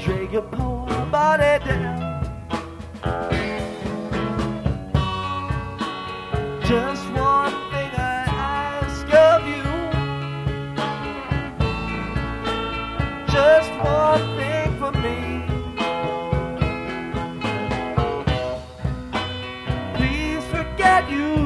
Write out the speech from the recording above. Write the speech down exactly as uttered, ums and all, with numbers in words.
drag your poor body down. Just one thing I ask of you, just one thing for me. Please forget you